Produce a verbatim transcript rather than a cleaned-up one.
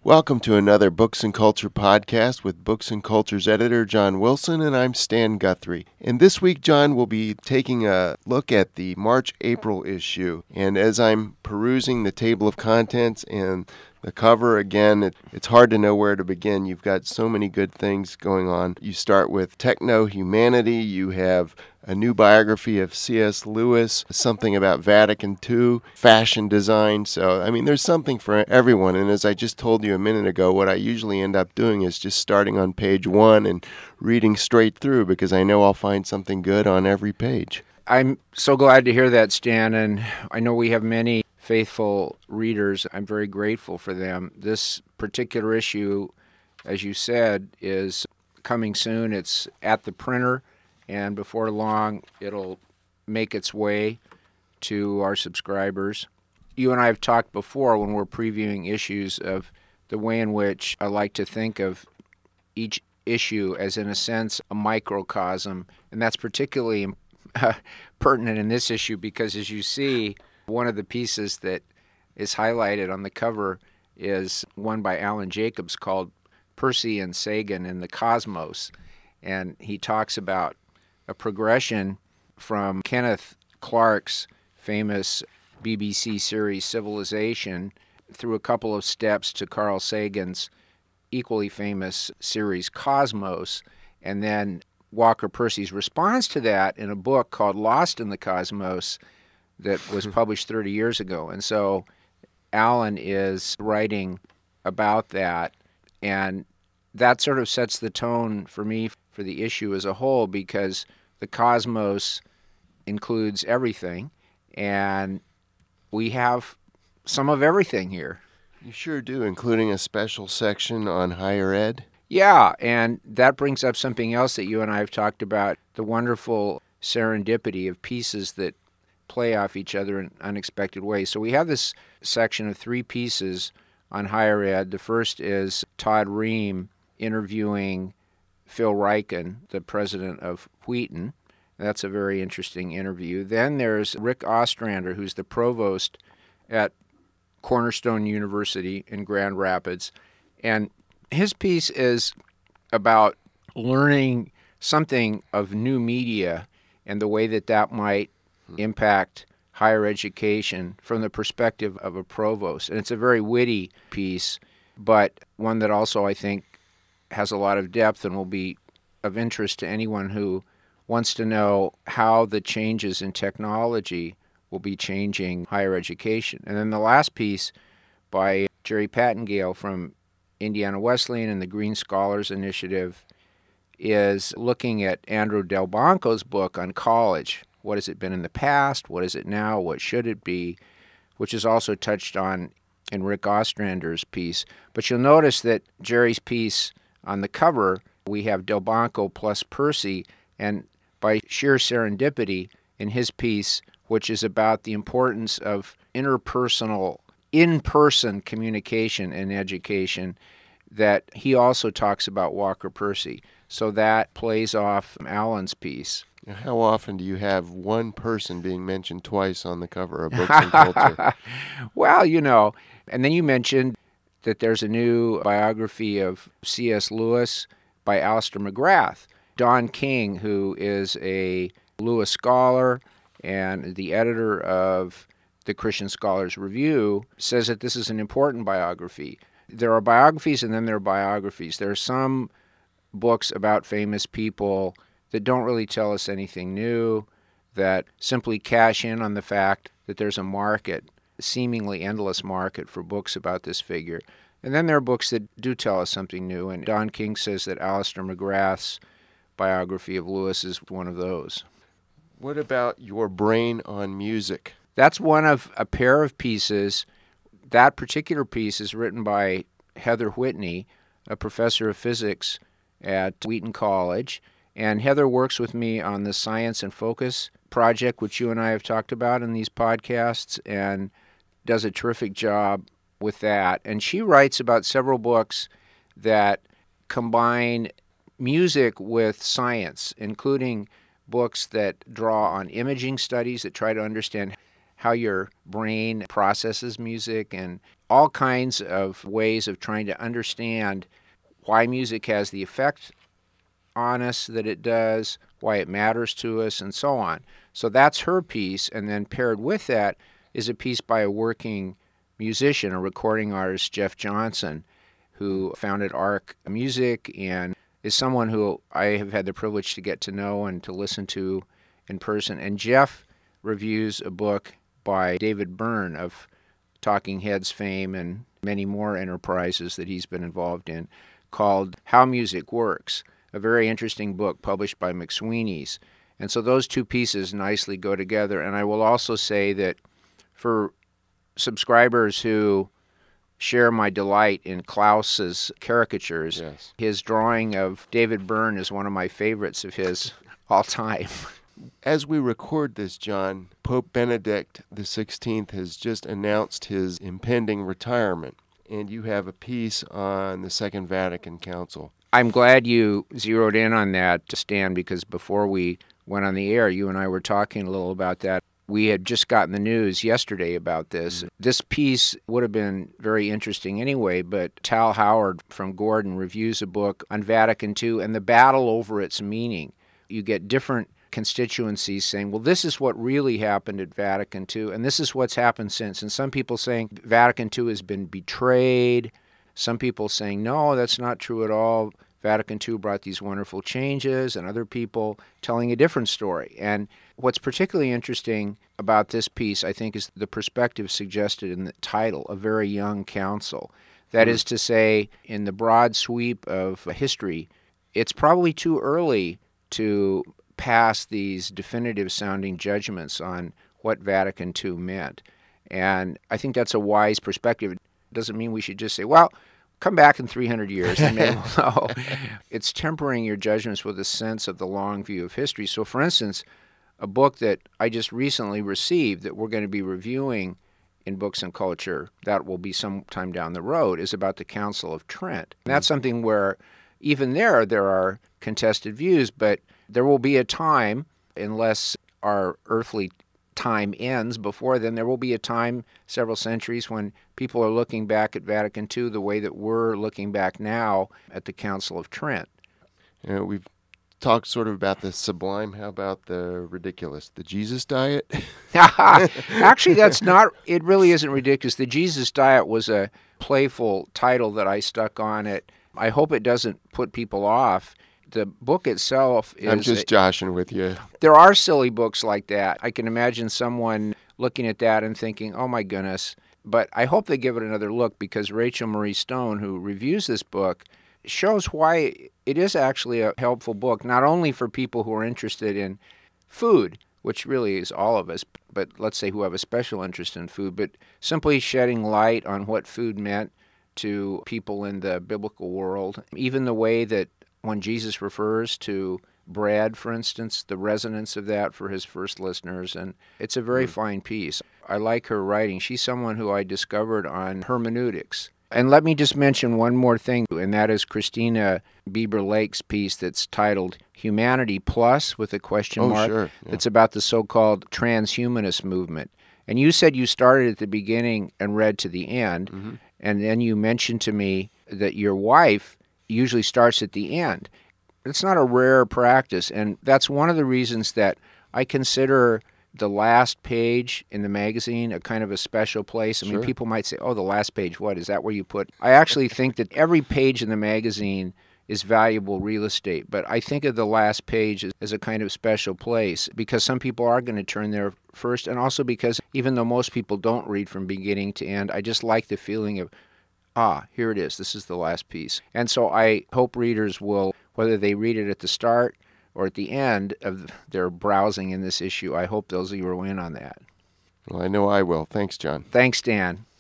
Welcome to another Books and Culture podcast with Books and Culture's editor, John Wilson, and I'm Stan Guthrie. And this week, John will be taking a look at the March-April issue. And as I'm perusing the table of contents and the cover, again, it, it's hard to know where to begin. You've got so many good things going on. You start with techno-humanity. You have a new biography of C S Lewis, something about Vatican two, fashion design. So, I mean, there's something for everyone. And as I just told you a minute ago, what I usually end up doing is just starting on page one and reading straight through because I know I'll find something good on every page. I'm so glad to hear that, Stan, and I know we have many faithful readers. I'm very grateful for them. This particular issue, as you said, is coming soon. It's at the printer, and before long, it'll make its way to our subscribers. You and I have talked before when we're previewing issues of the way in which I like to think of each issue as, in a sense, a microcosm, and that's particularly uh, pertinent in this issue because, as you see, one of the pieces that is highlighted on the cover is one by Alan Jacobs called Percy and Sagan in the Cosmos, and he talks about a progression from Kenneth Clark's famous B B C series Civilization through a couple of steps to Carl Sagan's equally famous series Cosmos, and then Walker Percy's response to that in a book called Lost in the Cosmos that was published thirty years ago. And so Alan is writing about that, and that sort of sets the tone for me for the issue as a whole because the cosmos includes everything, and we have some of everything here. You sure do, including a special section on higher ed. Yeah, and that brings up something else that you and I have talked about, the wonderful serendipity of pieces that play off each other in unexpected ways. So we have this section of three pieces on higher ed. The first is Todd Ream interviewing Phil Ryken, the president of Wheaton. That's a very interesting interview. Then there's Rick Ostrander, who's the provost at Cornerstone University in Grand Rapids. And his piece is about learning something of new media and the way that that might impact higher education from the perspective of a provost. And it's a very witty piece, but one that also I think has a lot of depth and will be of interest to anyone who wants to know how the changes in technology will be changing higher education. And then the last piece by Jerry Pattengale from Indiana Wesleyan and the Green Scholars Initiative is looking at Andrew Delbanco's book on college. What has it been in the past? What is it now? What should it be? Which is also touched on in Rick Ostrander's piece. But you'll notice that Jerry's piece on the cover, we have Delbanco plus Percy, and by sheer serendipity in his piece, which is about the importance of interpersonal, in-person communication in education, that he also talks about Walker Percy. So that plays off Alan's piece. How often do you have one person being mentioned twice on the cover of Books and Culture? Well, you know, and then you mentioned that there's a new biography of C S Lewis by Alister McGrath. Don King, who is a Lewis scholar and the editor of the Christian Scholars Review, says that this is an important biography. There are biographies and then there are biographies. There are some books about famous people that don't really tell us anything new, that simply cash in on the fact that there's a market, a seemingly endless market for books about this figure. And then there are books that do tell us something new, and Don King says that Alister McGrath's biography of Lewis is one of those. What about Your Brain on Music? That's one of a pair of pieces. That particular piece is written by Heather Whitney, a professor of physics at Wheaton College. And Heather works with me on the Science and Focus project, which you and I have talked about in these podcasts, and does a terrific job with that. And she writes about several books that combine music with science, including books that draw on imaging studies that try to understand how your brain processes music, and all kinds of ways of trying to understand why music has the effect on us that it does, why it matters to us, and so on. So that's her piece, and then paired with that is a piece by a working musician, a recording artist, Jeff Johnson, who founded Arc Music and is someone who I have had the privilege to get to know and to listen to in person. And Jeff reviews a book by David Byrne of Talking Heads fame and many more enterprises that he's been involved in, called How Music Works, a very interesting book published by McSweeney's. And so those two pieces nicely go together. And I will also say that for subscribers who share my delight in Klaus's caricatures, yes. his drawing of David Byrne is one of my favorites of his all time. As we record this, John, Pope Benedict the sixteenth has just announced his impending retirement, and you have a piece on the Second Vatican Council. I'm glad you zeroed in on that, Stan, because before we went on the air, you and I were talking a little about that. We had just gotten the news yesterday about this. Mm-hmm. This piece would have been very interesting anyway, but Tal Howard from Gordon reviews a book on Vatican Two and the battle over its meaning. You get different constituencies saying, well, this is what really happened at Vatican Two, and this is what's happened since. And some people saying Vatican Two has been betrayed. Some people saying, no, that's not true at all. Vatican Two brought these wonderful changes, and other people telling a different story. And what's particularly interesting about this piece, I think, is the perspective suggested in the title, A Very Young Council. That mm. is to say, in the broad sweep of history, it's probably too early to pass these definitive-sounding judgments on what Vatican Two meant. And I think that's a wise perspective. It doesn't mean we should just say, well, come back in three hundred years and maybe we'll know. It's tempering your judgments with a sense of the long view of history. So, for instance, a book that I just recently received that we're going to be reviewing in Books and Culture, that will be sometime down the road, is about the Council of Trent. And that's something where even there, there are contested views, but there will be a time, unless our earthly time ends before then, there will be a time, several centuries, when people are looking back at Vatican Two the way that we're looking back now at the Council of Trent. You know, we've talked sort of about the sublime. How about the ridiculous? The Jesus Diet? Actually, that's not, it really isn't ridiculous. The Jesus Diet was a playful title that I stuck on it. I hope it doesn't put people off. The book itself is... I'm just joshing with you. There are silly books like that. I can imagine someone looking at that and thinking, oh my goodness. But I hope they give it another look, because Rachel Marie Stone, who reviews this book, shows why it is actually a helpful book, not only for people who are interested in food, which really is all of us, but let's say who have a special interest in food, but simply shedding light on what food meant to people in the biblical world. Even the way that when Jesus refers to bread, for instance, the resonance of that for his first listeners, and it's a very mm. fine piece. I like her writing. She's someone who I discovered on hermeneutics. And let me just mention one more thing, and that is Christina Bieber Lake's piece that's titled Humanity Plus, with a question oh, mark. Sure. Yeah. That's about the so-called transhumanist movement. And you said you started at the beginning and read to the end, mm-hmm. and then you mentioned to me that your wife usually starts at the end. It's not a rare practice, and that's one of the reasons that I consider the last page in the magazine a kind of a special place. I sure. mean, people might say, oh, the last page, what? Is that where you put? I actually think that every page in the magazine is valuable real estate, but I think of the last page as, as a kind of special place, because some people are going to turn there first, and also because even though most people don't read from beginning to end, I just like the feeling of, ah, here it is. This is the last piece. And so I hope readers will, whether they read it at the start or at the end of their browsing in this issue, I hope they'll zero in on that. Well, I know I will. Thanks, John. Thanks, Dan.